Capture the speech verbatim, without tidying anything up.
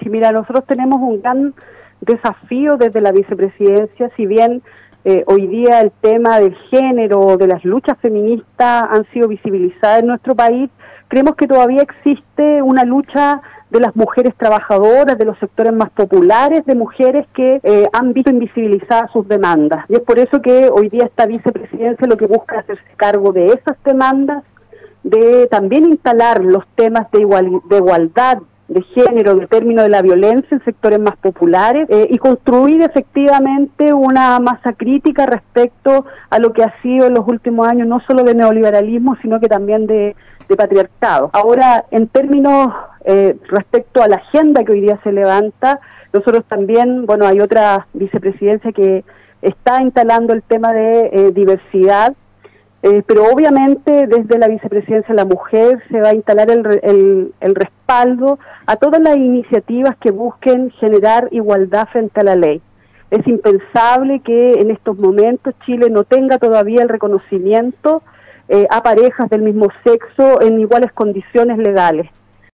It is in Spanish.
que mira, nosotros tenemos un gran desafío desde la vicepresidencia, si bien eh, hoy día el tema del género, de las luchas feministas han sido visibilizadas en nuestro país, creemos que todavía existe una lucha de las mujeres trabajadoras, de los sectores más populares, de mujeres que eh, han visto invisibilizadas sus demandas. Y es por eso que hoy día esta vicepresidencia lo que busca es hacerse cargo de esas demandas, de también instalar los temas de, igual, de igualdad, de género, de término de la violencia en sectores más populares eh, y construir efectivamente una masa crítica respecto a lo que ha sido en los últimos años no solo de neoliberalismo, sino que también de, de patriarcado. Ahora, en términos eh, respecto a la agenda que hoy día se levanta, nosotros también, bueno, hay otra vicepresidencia que está instalando el tema de eh, diversidad, Eh, pero obviamente desde la vicepresidencia de la mujer se va a instalar el, el, el respaldo a todas las iniciativas que busquen generar igualdad frente a la ley. Es impensable que en estos momentos Chile no tenga todavía el reconocimiento eh, a parejas del mismo sexo en iguales condiciones legales.